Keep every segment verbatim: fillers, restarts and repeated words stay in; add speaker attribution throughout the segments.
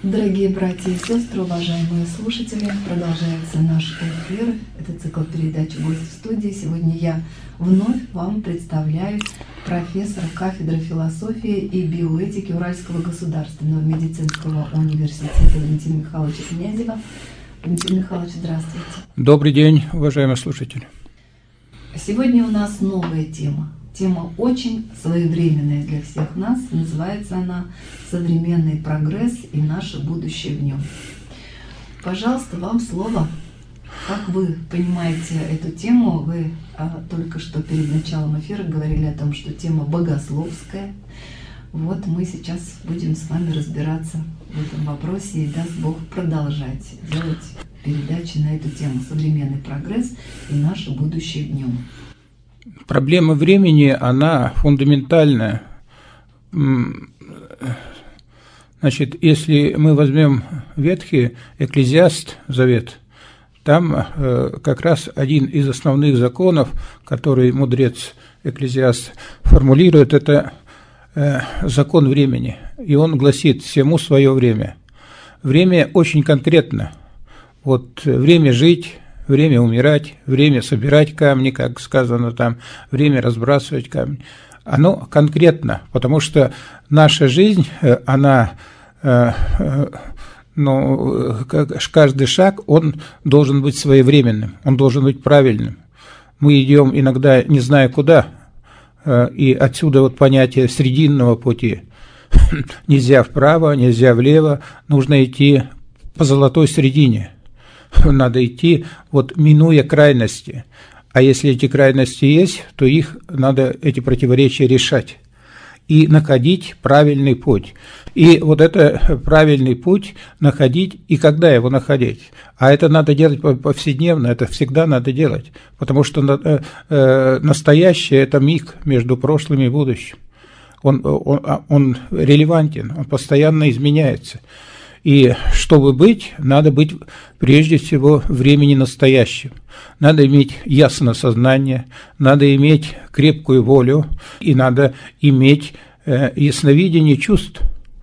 Speaker 1: Дорогие братья и сестры, уважаемые слушатели, продолжается наш эфир. Это цикл передач «Гость в студии». Сегодня я вновь вам представляю профессора кафедры философии и биоэтики Уральского государственного медицинского университета Валентина Михайловича Князева. Валентин Михайлович, здравствуйте.
Speaker 2: Добрый день, уважаемые слушатели.
Speaker 1: Сегодня у нас новая тема. Тема очень своевременная для всех нас. Называется она «Современный прогресс и наше будущее в нем». Пожалуйста, вам слово. Как вы понимаете эту тему? Вы а, только что перед началом эфира говорили о том, что тема богословская. Вот мы сейчас будем с вами разбираться в этом вопросе, и даст Бог продолжать делать передачи на эту тему «Современный прогресс и наше будущее в нем».
Speaker 2: Проблема времени, она фундаментальная. Значит, если мы возьмем Ветхий Экклезиаст, Завет, там э, как раз один из основных законов, который мудрец Экклезиаст формулирует, это э, закон времени. И он гласит: всему свое время. Время очень конкретно. Вот время жить, время умирать, время собирать камни, как сказано там, время разбрасывать камни. Оно конкретно, потому что наша жизнь, она, ну, каждый шаг, он должен быть своевременным, он должен быть правильным. Мы идем иногда не зная куда, и отсюда вот понятие срединного пути. Нельзя вправо, нельзя влево, нужно идти по золотой средине. Надо идти, вот минуя крайности. А если эти крайности есть, то их надо, эти противоречия, решать и находить правильный путь. И вот это правильный путь находить, и когда его находить? А это надо делать повседневно, это всегда надо делать, потому что э, настоящее – это миг между прошлым и будущим. Он, он, он релевантен, он постоянно изменяется. И чтобы быть, надо быть прежде всего времени настоящим. Надо иметь ясное сознание, надо иметь крепкую волю, и надо иметь э, ясновидение чувств.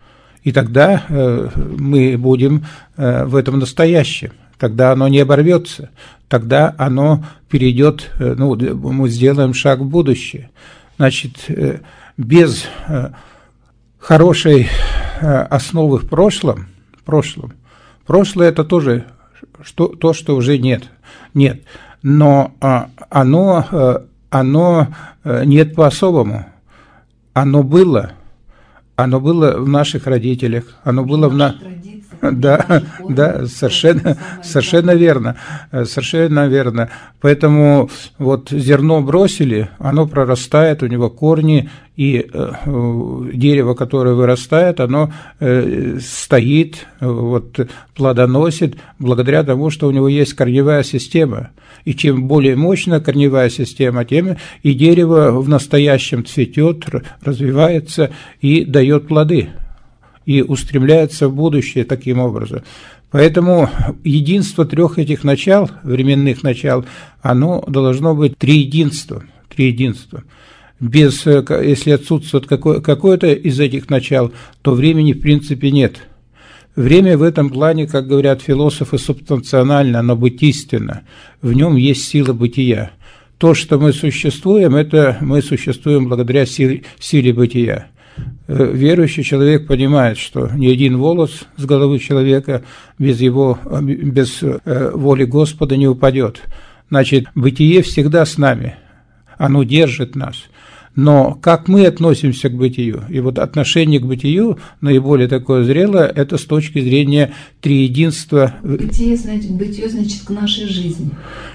Speaker 2: И тогда э, мы будем э, в этом настоящем. Тогда оно не оборвется, тогда оно перейдет, э, ну, мы сделаем шаг в будущее. Значит, э, без э, хорошей э, основы в прошлом, прошлом. Прошлое – это тоже что, то, что уже нет. Нет. Но а, оно, а, оно а, нет по-особому. Оно было. Оно было в наших родителях. Оно было в нас. Да, да, совершенно, совершенно верно, совершенно верно. Поэтому вот зерно бросили, оно прорастает, у него корни, и э, дерево, которое вырастает, оно э, стоит, вот, плодоносит благодаря тому, что у него есть корневая система. И чем более мощная корневая система, тем и дерево в настоящем цветет, развивается и дает плоды. И устремляется в будущее таким образом. Поэтому единство трех этих начал, временных начал, оно должно быть триединством. Триединством. Без, если отсутствует какое, какое-то из этих начал, то времени в принципе нет. Время в этом плане, как говорят философы, субстанционально, оно бытийственно. В нем есть сила бытия. То, что мы существуем, это мы существуем благодаря силе, силе бытия. Верующий человек понимает, что ни один волос с головы человека без его, без воли Господа не упадет. Значит, бытие всегда с нами, оно держит нас. Но как мы относимся к бытию? И вот отношение к бытию наиболее такое зрелое, это с точки зрения триединства.
Speaker 1: Бытие, значит, бытие, значит, к нашей жизни.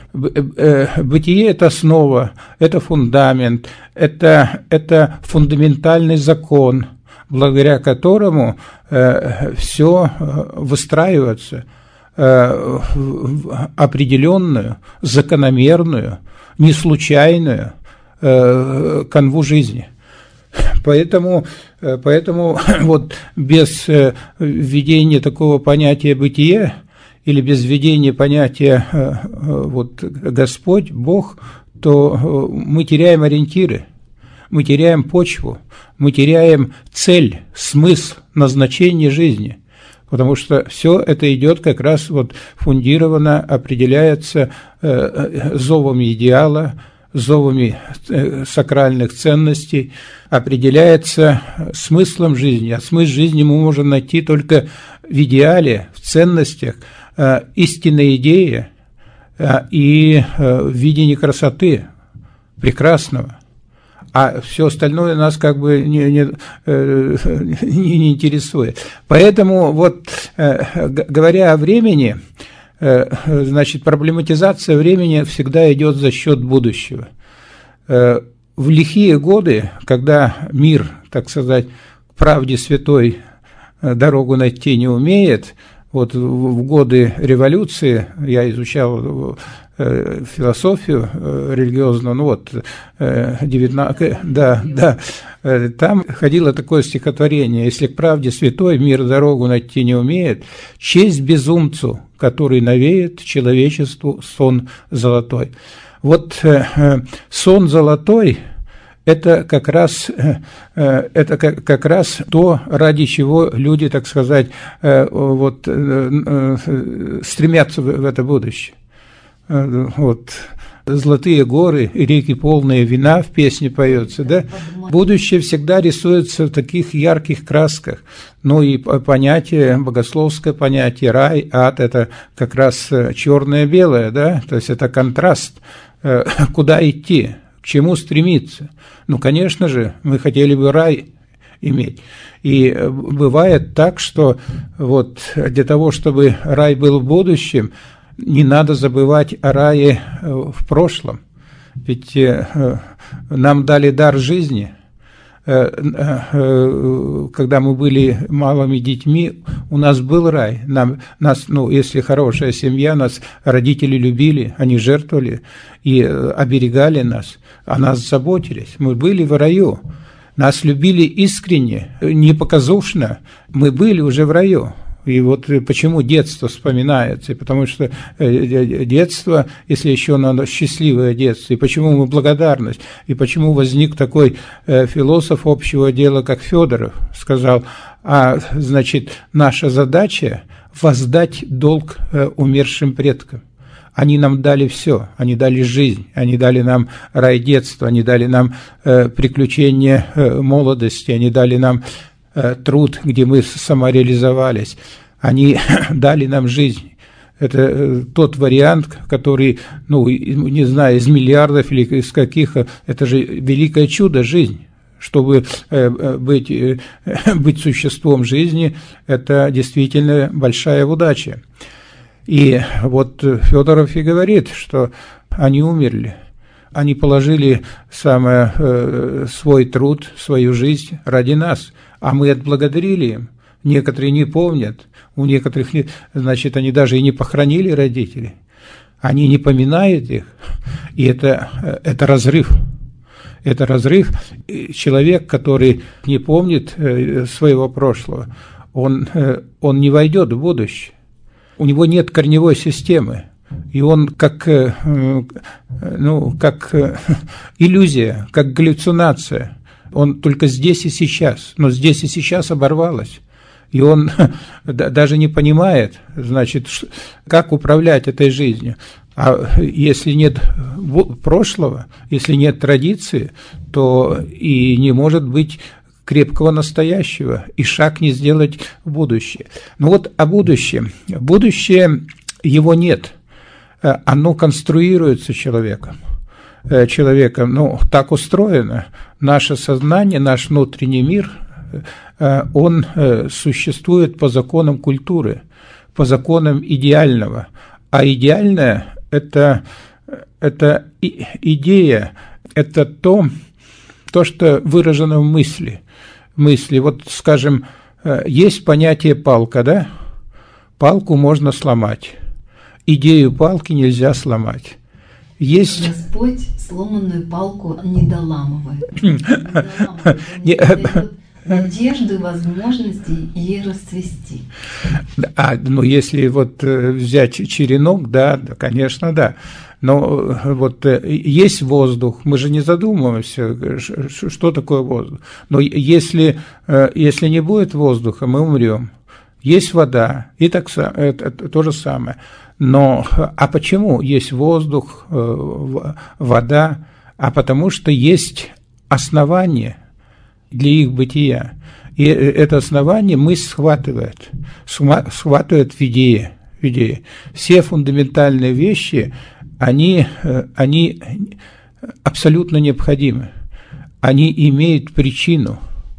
Speaker 2: Бытие – это основа, это фундамент, это, это фундаментальный закон, благодаря которому э, все выстраивается э, в определенную, закономерную, неслучайную э, канву жизни. Поэтому, поэтому вот без введения такого понятия бытия или без введения понятия вот, Господь, Бог, то мы теряем ориентиры, мы теряем почву, мы теряем цель, смысл, назначение жизни. Потому что все это идет как раз вот фундировано, определяется э, зовами идеала, зовами э, сакральных ценностей, определяется смыслом жизни. А смысл жизни мы можем найти только в идеале, в ценностях, э, истинной идее э, и э, в видении красоты, прекрасного. А все остальное нас как бы не, не, э, не, не интересует. Поэтому вот, э, говоря о времени, э, значит, проблематизация времени всегда идет за счет будущего. Э, в лихие годы, когда мир, так сказать, к правде святой дорогу найти не умеет, вот в годы революции я изучал философию религиозную, ну вот, девятнадцать, да, да, там ходило такое стихотворение: «Если к правде святой мир дорогу найти не умеет, честь безумцу, который навеет человечеству сон золотой». Вот сон золотой – это как раз, это как, как раз то, ради чего люди, так сказать, вот, стремятся в это будущее. Вот. «Золотые горы и реки, полные вина» в песне поется, да? Будущее всегда рисуется в таких ярких красках. Ну и понятие, богословское понятие рай, ад – это как раз черное-белое, да? То есть это контраст. Куда идти, к чему стремиться? Ну, конечно же, мы хотели бы рай иметь. И бывает так, что вот для того, чтобы рай был в будущем, не надо забывать о рае в прошлом. Ведь нам дали дар жизни. Когда мы были малыми детьми, у нас был рай. Нам, нас, ну, если хорошая семья, нас родители любили, они жертвовали и оберегали нас, о нас заботились. Мы были в раю. Нас любили искренне, не показушно. Мы были уже в раю. И вот почему детство вспоминается, и потому что детство, если еще оно счастливое детство, и почему мы благодарность, и почему возник такой философ общего дела, как Федоров, сказал: а значит, наша задача воздать долг умершим предкам. Они нам дали все, они дали жизнь, они дали нам рай детства, они дали нам приключения молодости, они дали нам труд, где мы самореализовались. Они дали нам жизнь. Это тот вариант, который, ну, не знаю, из миллиардов или из каких, это же великое чудо жизнь. Чтобы быть, быть существом жизни, это действительно большая удача. И вот Федоров и говорит, что они умерли. Они положили самое, э, свой труд, свою жизнь ради нас, а мы отблагодарили им. Некоторые не помнят, у некоторых, значит, они даже и не похоронили родителей, они не поминают их, и это, это разрыв. Это разрыв. Человек, который не помнит своего прошлого, он, он не войдет в будущее. У него нет корневой системы. И он как, ну, как иллюзия, как галлюцинация. Он только здесь и сейчас, но здесь и сейчас оборвалось. И он даже не понимает, значит, как управлять этой жизнью. А если нет прошлого, если нет традиции, то и не может быть крепкого настоящего, и шаг не сделать в будущее. Ну вот о будущем. Будущее, его нет. Оно конструируется человеком. Человеком, ну, так устроено. Наше сознание, наш внутренний мир, он существует по законам культуры, по законам идеального. А идеальное – это, это идея, это то, то, что выражено в мысли. мысли. Вот, скажем, есть понятие палка, да? Палку можно сломать. Идею палки нельзя сломать. Есть...
Speaker 1: Господь сломанную палку не доламывает. Не дает надежды, возможности ей расцвести.
Speaker 2: А, ну, если вот взять черенок, да, да, конечно, да. Но вот есть воздух, мы же не задумываемся, что такое воздух. Но если, если не будет воздуха, мы умрем. есть вода, и так это, это то же самое. Но а почему есть воздух, вода? А потому что есть основание для их бытия. И это основание мысль схватывает, схватывает в идее. В идее. Все фундаментальные вещи, они, они абсолютно необходимы. Они имеют причину.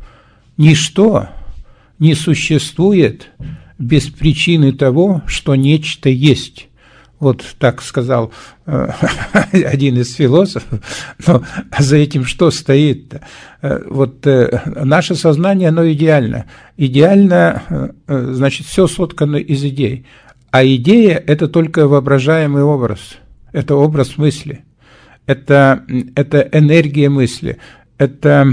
Speaker 2: Ничто не существует без причины того, что нечто есть. Вот так сказал э, один из философов. Но за этим что стоит-то? Э, вот э, наше сознание, оно идеально. Идеально, э, значит, все соткано из идей. А идея – это только воображаемый образ. Это образ мысли. Это, это энергия мысли. Это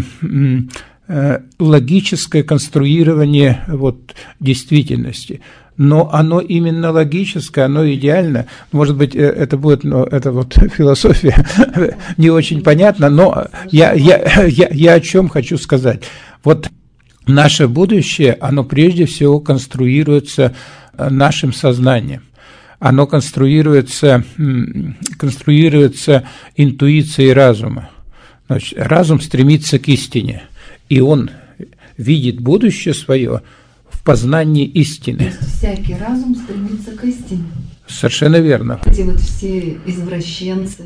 Speaker 2: э, логическое конструирование вот, действительности. Но оно именно логическое, оно идеально. Может быть, это будет, ну, это вот философия не очень понятна, но я, я, я, я о чем хочу сказать. Вот наше будущее, оно прежде всего конструируется нашим сознанием. Оно конструируется, конструируется интуицией разума. Значит, разум стремится к истине, и он видит будущее свое в познании истины.
Speaker 1: То есть всякий разум стремится к истине.
Speaker 2: Совершенно верно.
Speaker 1: Эти вот все извращенцы.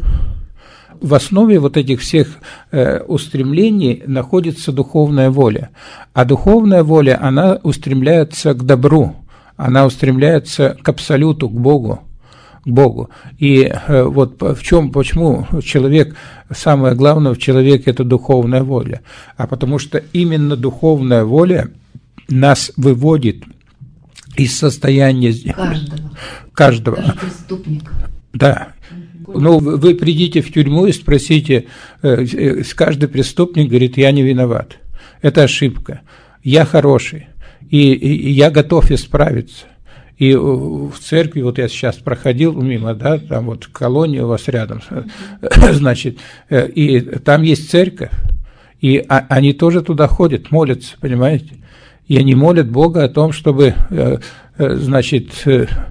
Speaker 2: В основе вот этих всех э, устремлений находится духовная воля. А духовная воля, она устремляется к добру, она устремляется к абсолюту, к Богу. К Богу. И э, вот в чем, почему человек, самое главное в человеке – это духовная воля. А потому что именно духовная воля нас выводит из состояния
Speaker 1: каждого,
Speaker 2: каждого.
Speaker 1: Даже преступника.
Speaker 2: Да. Ну, вы придите в тюрьму и спросите, каждый преступник говорит, я не виноват. Это ошибка. Я хороший, и, и я готов исправиться. И в церкви, вот я сейчас проходил мимо, да, там вот колония у вас рядом, значит, и там есть церковь, и они тоже туда ходят, молятся, понимаете? И они молят Бога о том, чтобы, значит,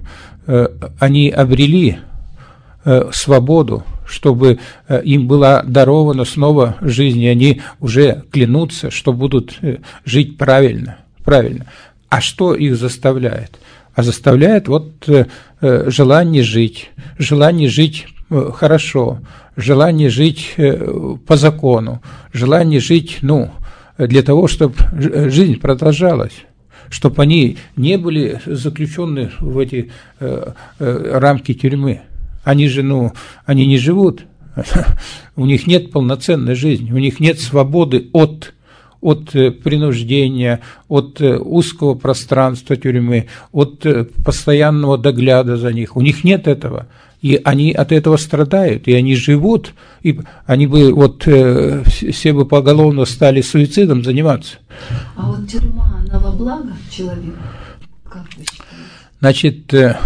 Speaker 2: они обрели свободу, чтобы им была дарована снова жизнь, и они уже клянутся, что будут жить правильно, правильно. А что их заставляет? А заставляет вот желание жить, желание жить хорошо, желание жить по закону, желание жить, ну, для того, чтобы жизнь продолжалась, чтобы они не были заключены в эти э, э, рамки тюрьмы. Они же, ну, они не живут, у них нет полноценной жизни, у них нет свободы от, от принуждения, от узкого пространства тюрьмы, от постоянного догляда за них. У них нет этого. И они от этого страдают, и они живут, и они бы вот э, все бы поголовно стали суицидом заниматься.
Speaker 1: А вот тюрьма, она во благо человеку, как вы считаете?
Speaker 2: Значит, э,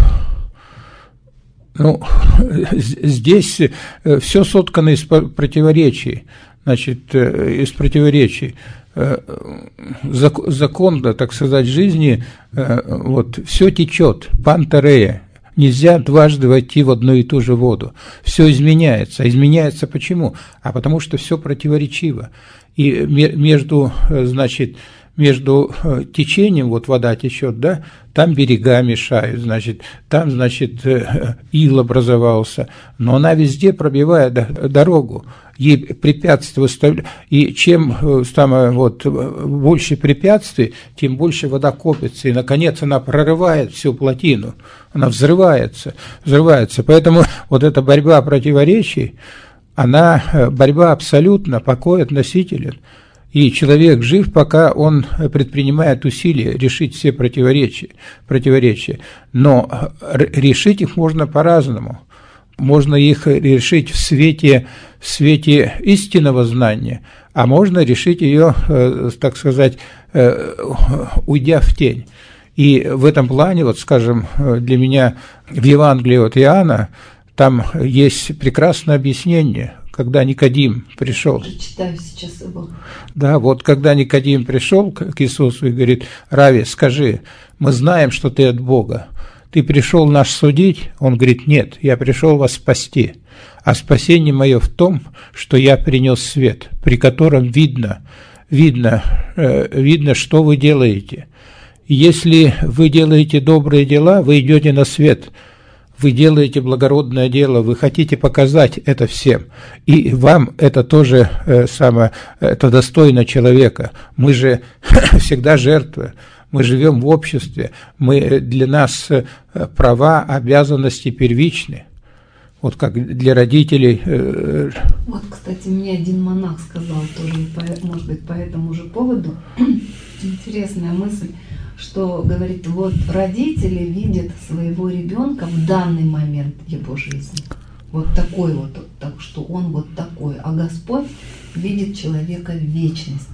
Speaker 2: ну, здесь все соткано из противоречий, значит, э, из противоречий. Э, закон, да, так сказать, жизни, э, вот, все течет, пантерея. Нельзя дважды войти в одну и ту же воду. Все изменяется. Изменяется почему? А потому что все противоречиво. И между, значит, между течением, вот вода течет, да, там берега мешают, значит, там, значит, ил образовался, но она везде пробивает дорогу, ей препятствия выставляют, и чем там, вот, больше препятствий, тем больше вода копится, и, наконец, она прорывает всю плотину, она взрывается, взрывается, поэтому вот эта борьба противоречий, она, борьба абсолютно, покой относителен. И человек жив, пока он предпринимает усилия решить все противоречия, противоречия. Но решить их можно по-разному. Можно их решить в свете, в свете истинного знания, а можно решить ее, так сказать, уйдя в тень. И в этом плане, вот, скажем, для меня в Евангелии от Иоанна там есть прекрасное объяснение, когда Никодим пришел.
Speaker 1: Я уже читаю сейчас его.
Speaker 2: Да, вот когда Никодим пришел к Иисусу и говорит: Рави, скажи, мы знаем, что ты от Бога. Ты пришел нас судить? Он говорит: нет, я пришел вас спасти. А спасение мое в том, что я принес свет, при котором видно, видно, э, видно, что вы делаете. Если вы делаете добрые дела, вы идете на свет. Вы делаете благородное дело, вы хотите показать это всем, и вам это тоже э, самое, это достойно человека. Мы же всегда жертвы, мы живем в обществе, мы, для нас права, обязанности первичны, вот как для родителей. Э,
Speaker 1: вот, кстати, мне один монах сказал тоже, по, может быть, по этому же поводу, интересная мысль, что, говорит, вот родители видят своего ребенка в данный момент его жизни. Вот такой вот, так что он вот такой. А Господь видит человека в вечности.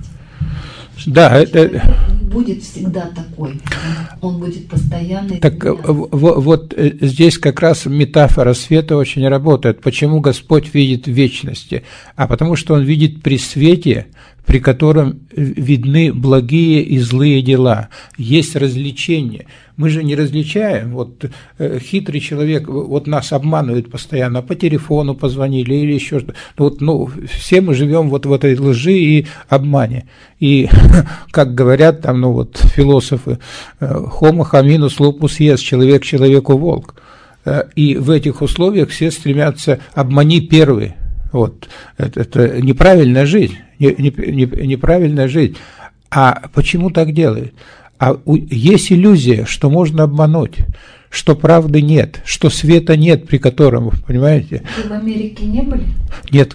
Speaker 2: Да, это
Speaker 1: будет всегда такой. Он будет постоянно.
Speaker 2: Так в, вот здесь как раз метафора света очень работает. Почему Господь видит в вечности? А потому что Он видит при свете, при котором видны благие и злые дела. Есть различение. Мы же не различаем. Вот э, хитрый человек, вот нас обманывает постоянно, по телефону позвонили или еще что-то. Вот, ну, все мы живем вот в этой лжи и обмане. И, как говорят там, ну вот философы, homo hominus lupus est, человек человеку волк. И в этих условиях все стремятся обмани первый. Вот. Это, это неправильная жизнь. Не, не, не, неправильная жизнь. А почему так делают? А у, есть иллюзия, что можно обмануть, что правды нет, что света нет, при котором, понимаете?
Speaker 1: Вы в Америке не были?
Speaker 2: Нет.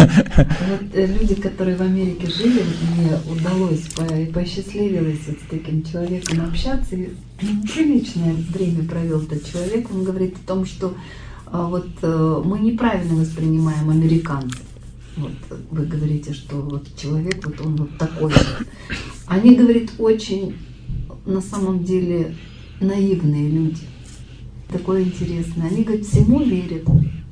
Speaker 1: Вот люди, которые в Америке жили, мне удалось, посчастливилось вот с таким человеком общаться, и приличное время провел этот человек. Он говорит о том, что вот мы неправильно воспринимаем американцев. Вот вы говорите, что вот человек, вот он вот такой. Они, говорит, очень на самом деле наивные люди. Такое интересное. Они, говорят, всему верят.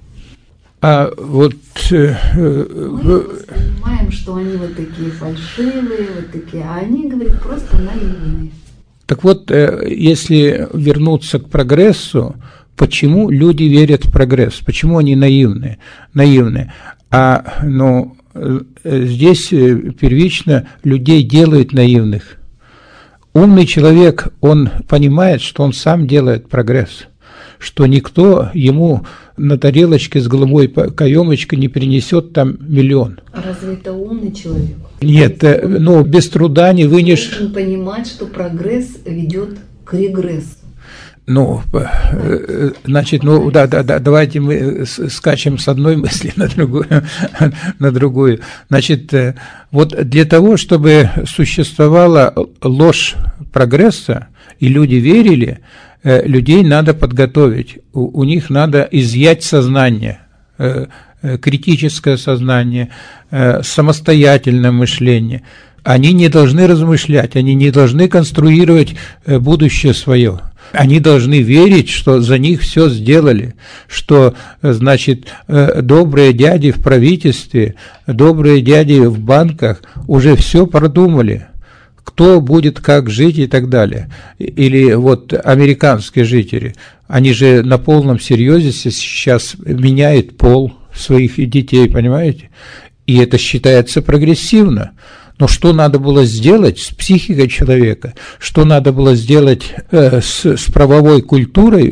Speaker 2: А вот э,
Speaker 1: мы понимаем, что они вот такие фальшивые, вот такие, а они, говорят, просто наивные.
Speaker 2: Так вот, э, если вернуться к прогрессу, почему люди верят в прогресс? Почему они наивные? наивные? А ну, здесь первично людей делают наивных. Умный человек, он понимает, что он сам делает прогресс, что никто ему на тарелочке с голубой каемочкой не принесет там миллион.
Speaker 1: А разве это умный человек?
Speaker 2: Нет, ну без труда не вынешь.
Speaker 1: Он должен понимать, что прогресс ведет к регрессу.
Speaker 2: Ну, значит, ну да, да, да, давайте мы скачем с одной мысли на другую, на другую. Значит, вот для того, чтобы существовала ложь прогресса, и люди верили, людей надо подготовить, у, у них надо изъять сознание, критическое сознание, самостоятельное мышление. Они не должны размышлять, они не должны конструировать будущее свое. Они должны верить, что за них все сделали, что, значит, добрые дяди в правительстве, добрые дяди в банках уже все продумали, кто будет как жить и так далее. Или вот американские жители, они же на полном серьезе сейчас меняют пол своих детей, понимаете? И это считается прогрессивно. Но что надо было сделать с психикой человека, что надо было сделать э, с, с правовой культурой,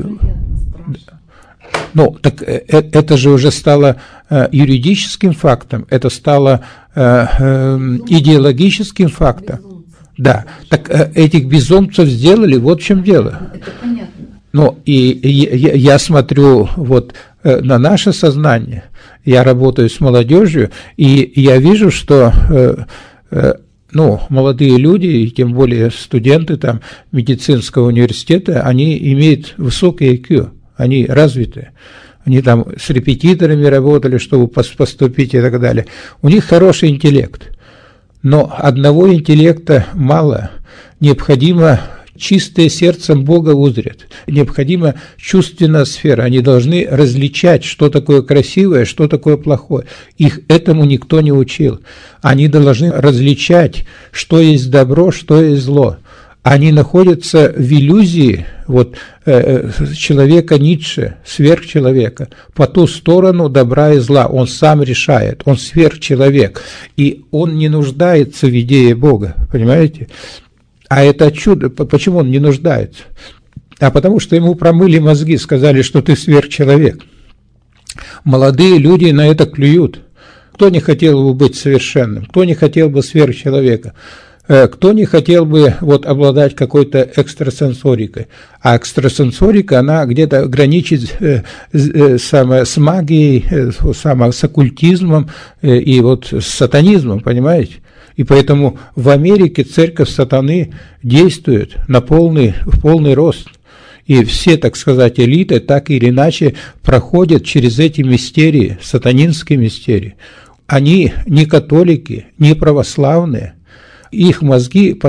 Speaker 2: ну, так э, это же уже стало э, юридическим фактом, это стало э, э, идеологическим фактом. Да, так э, этих безумцев сделали, вот в чем дело.
Speaker 1: Это понятно.
Speaker 2: Ну, и, и я, я смотрю вот э, на наше сознание, я работаю с молодежью, и я вижу, что... Э, ну, молодые люди, и тем более студенты там медицинского университета, они имеют высокий ай кью, они развиты, они там с репетиторами работали, чтобы поступить и так далее. У них хороший интеллект, но одного интеллекта мало, необходимо чистые сердцем Бога узрят. Необходима чувственная сфера. Они должны различать, что такое красивое, что такое плохое. Их этому никто не учил. Они должны различать, что есть добро, что есть зло. Они находятся в иллюзии вот, э, человека Ницше, сверхчеловека, по ту сторону добра и зла. Он сам решает, он сверхчеловек, и он не нуждается в идее Бога, понимаете? А это чудо, почему он не нуждается? А потому что ему промыли мозги, сказали, что ты сверхчеловек. Молодые люди на это клюют. Кто не хотел бы быть совершенным? Кто не хотел бы сверхчеловека? Кто не хотел бы вот, обладать какой-то экстрасенсорикой? А экстрасенсорика, она где-то граничит э, э, самое, с магией, э, самое, с оккультизмом э, и вот с сатанизмом, понимаете? И поэтому в Америке церковь сатаны действует на полный, в полный рост. И все, так сказать, элиты так или иначе проходят через эти мистерии, сатанинские мистерии. Они не католики, не православные. Их мозги,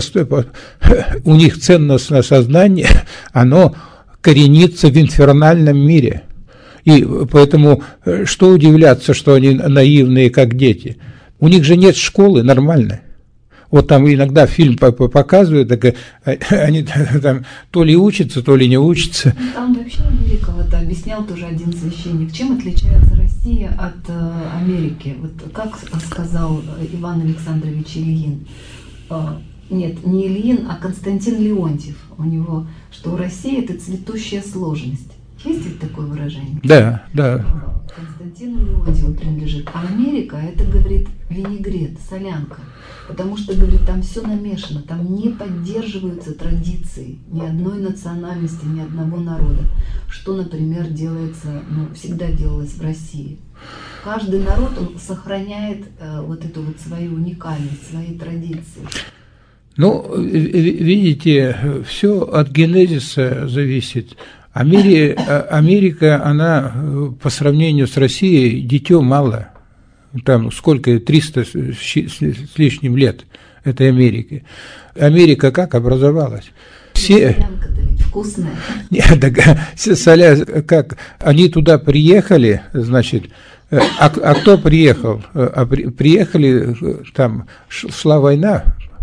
Speaker 2: у них ценностное сознание, оно коренится в инфернальном мире. И поэтому что удивляться, что они наивные, как дети? У них же нет школы нормальной. Вот там иногда фильм показывают, так они там то ли учатся, то ли не учатся.
Speaker 1: Там вообще Америка, вот объяснял тоже один священник, чем отличается Россия от э, Америки. Вот как сказал Иван Александрович Ильин, э, нет, не Ильин, а Константин Леонтьев, у него, что Россия – это цветущая сложность. Есть ведь такое выражение?
Speaker 2: Да, да.
Speaker 1: Константину Леонтьеву принадлежит. А Америка – это, говорит, винегрет, солянка. Потому что, говорит, там все намешано, там не поддерживаются традиции ни одной национальности, ни одного народа. Что, например, делается, ну, всегда делалось в России. Каждый народ, он сохраняет э, вот эту вот свою уникальность, свои традиции.
Speaker 2: Ну, видите, все от генезиса зависит. Америка, Америка, она по сравнению с Россией дитё мало. Там сколько, триста с лишним лет этой Америки. Америка как образовалась? Все...
Speaker 1: Солянка-то ведь вкусная.
Speaker 2: Нет, так, соля, как? Они туда приехали, значит, а, а кто приехал? А, при, приехали, там шла война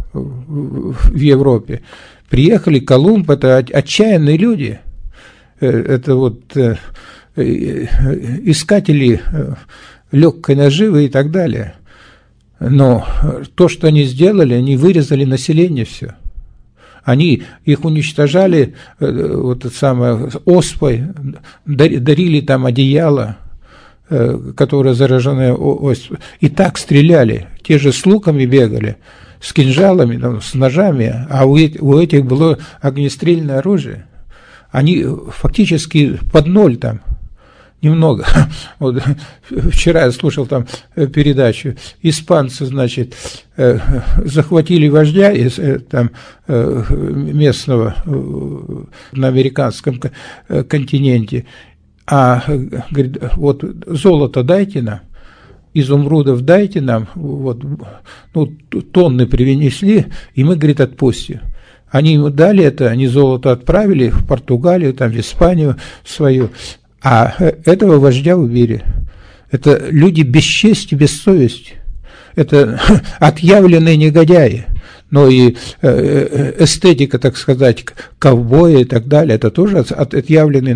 Speaker 2: в Европе. Приехали, Колумб, это отчаянные люди. Это вот искатели легкой наживы и так далее. Но то, что они сделали, они вырезали население все. Они их уничтожали, вот это самое, оспой, дарили там одеяло, которое заражено оспой, и так стреляли. Те же с луками бегали, с кинжалами, там, с ножами, а у этих, у этих было огнестрельное оружие. Они фактически под ноль там. Немного. Вот, вчера я слушал там передачу. Испанцы, значит, захватили вождя из, там, местного на американском континенте. А говорит, вот золото дайте нам, изумрудов дайте нам, вот, ну, тонны привнесли, и мы, говорит, отпустим. Они ему дали это, они золото отправили в Португалию, там, в Испанию свою. А этого вождя убили. Это люди без чести, без совести. Это отъявленные негодяи. Но и эстетика, так сказать, ковбоя и так далее, это тоже отъявленные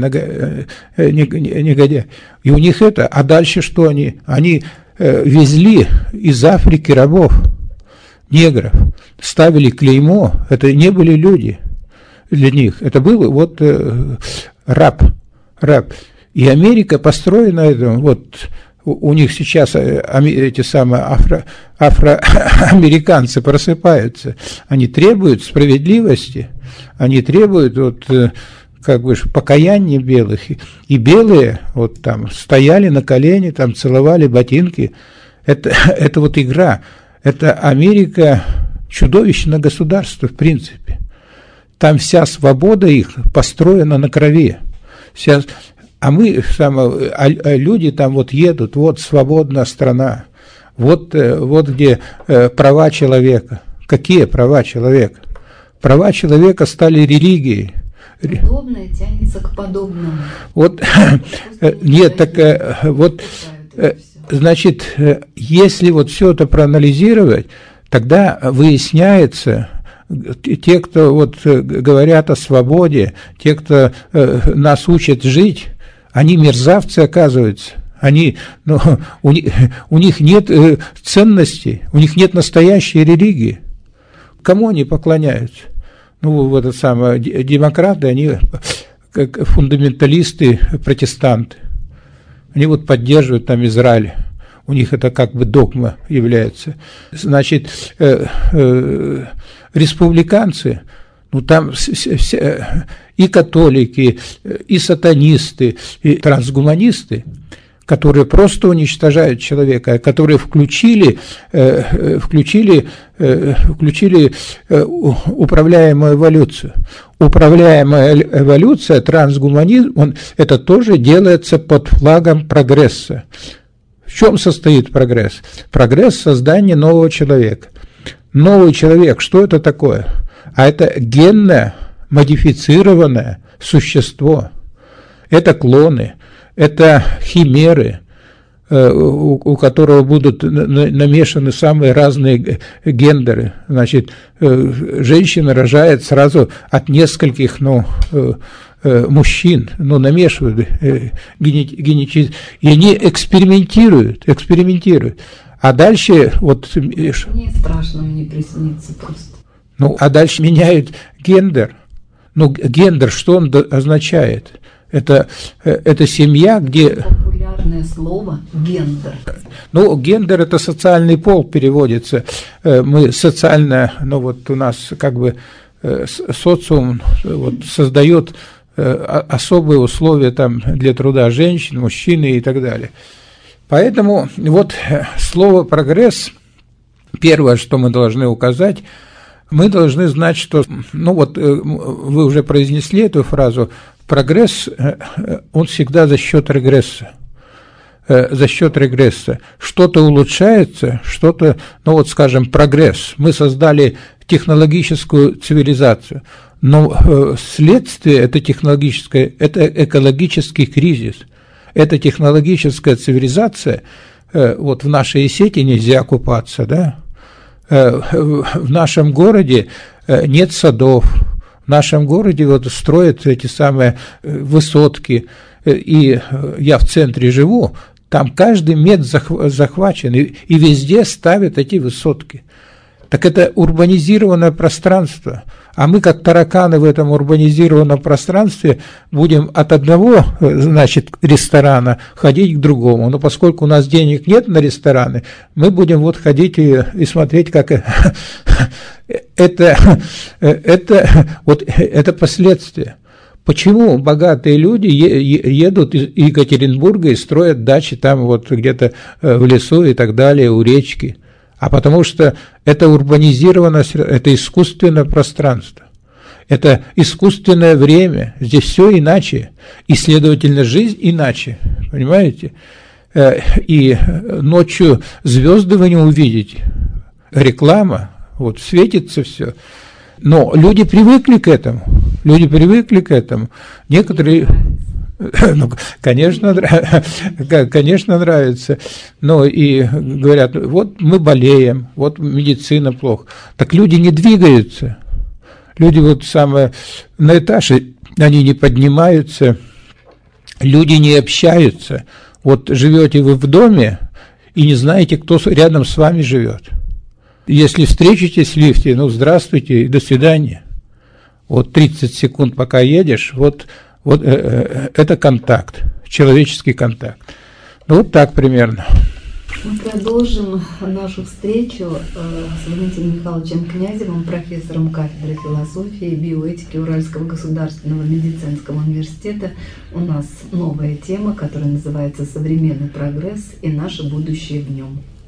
Speaker 2: негодяи. И у них это, а дальше что они? Они везли из Африки рабов, негров, ставили клеймо. Это не были люди для них. Это был вот раб, раб. И Америка построена на этом, вот у них сейчас эти самые афро, афроамериканцы просыпаются, они требуют справедливости, они требуют вот, как бы покаяния белых, и белые вот там стояли на колени, там целовали ботинки. Это, это вот игра, это Америка чудовищное государство в принципе. Там вся свобода их построена на крови. Вся... А мы, самое, а люди там вот едут, вот свободная страна, вот, вот где права человека. Какие права человека? Права человека стали религией.
Speaker 1: Подобное тянется к подобному.
Speaker 2: Вот, нет, так вот, значит, если вот все это проанализировать, тогда выясняется, те, кто вот говорят о свободе, те, кто нас учат жить, они мерзавцы, оказываются. Они, ну, у, них, у них нет ценностей, у них нет настоящей религии. Кому они поклоняются? Ну, вот это самое, демократы, они как фундаменталисты, протестанты. Они вот поддерживают там Израиль. У них это как бы догма является. Значит, э, э, республиканцы, ну там и католики, и сатанисты, и трансгуманисты, которые просто уничтожают человека, которые включили, э, включили, э, включили э, управляемую эволюцию. Управляемая эволюция, трансгуманизм, он, это тоже делается под флагом прогресса. В чем состоит прогресс? Прогресс – создание нового человека. Новый человек, что это такое? А это генно модифицированное существо. Это клоны. Это химеры, у которого будут намешаны самые разные гендеры. Значит, женщина рожает сразу от нескольких, ну, мужчин, ну, намешивают генетически, и они экспериментируют, экспериментируют. А дальше вот...
Speaker 1: Мне страшно, мне приснится просто.
Speaker 2: Ну, а дальше меняют гендер. Ну, гендер, что он означает? Это, это семья, где...
Speaker 1: Популярное слово гендер.
Speaker 2: Ну, гендер – это социальный пол, переводится. Мы социально, ну вот у нас как бы социум вот, создает особые условия там для труда женщин, мужчин и так далее. Поэтому вот слово «прогресс», первое, что мы должны указать, мы должны знать, что, ну вот вы уже произнесли эту фразу, прогресс, он всегда за счет регресса, за счет регресса. Что-то улучшается, что-то, ну вот скажем, прогресс. Мы создали технологическую цивилизацию, но следствие этой технологической, это экологический кризис. Эта технологическая цивилизация, вот в нашей сети нельзя купаться, да? В нашем городе нет садов, в нашем городе вот строят эти самые высотки, и я в центре живу, там каждый метр захвачен, и, и везде ставят эти высотки. Так это урбанизированное пространство, а мы, как тараканы в этом урбанизированном пространстве, будем от одного, значит, ресторана ходить к другому. Но поскольку у нас денег нет на рестораны, мы будем вот ходить и, и смотреть, как это, это, вот, это последствия. Почему богатые люди едут из Екатеринбурга и строят дачи там вот где-то в лесу и так далее, у речки? А потому что это урбанизированность, это искусственное пространство, это искусственное время, здесь все иначе, и, следовательно, жизнь иначе, понимаете? И ночью звезды вы не увидите, реклама, вот светится все, но люди привыкли к этому, люди привыкли к этому, некоторые... Ну, конечно, конечно, нравится. Но и говорят, вот мы болеем, вот медицина плохо. Так люди не двигаются. Люди вот самое на этаже, они не поднимаются, люди не общаются. Вот живете вы в доме и не знаете, кто рядом с вами живет. Если встретитесь в лифте, ну, здравствуйте и до свидания. Вот тридцать секунд, пока едешь, вот... Вот э, это контакт, человеческий контакт. Ну, вот так примерно.
Speaker 1: Мы продолжим нашу встречу с Валентином Михайловичем Князевым, профессором кафедры философии и биоэтики Уральского государственного медицинского университета. У нас новая тема, которая называется «Современный прогресс и наше будущее в нем».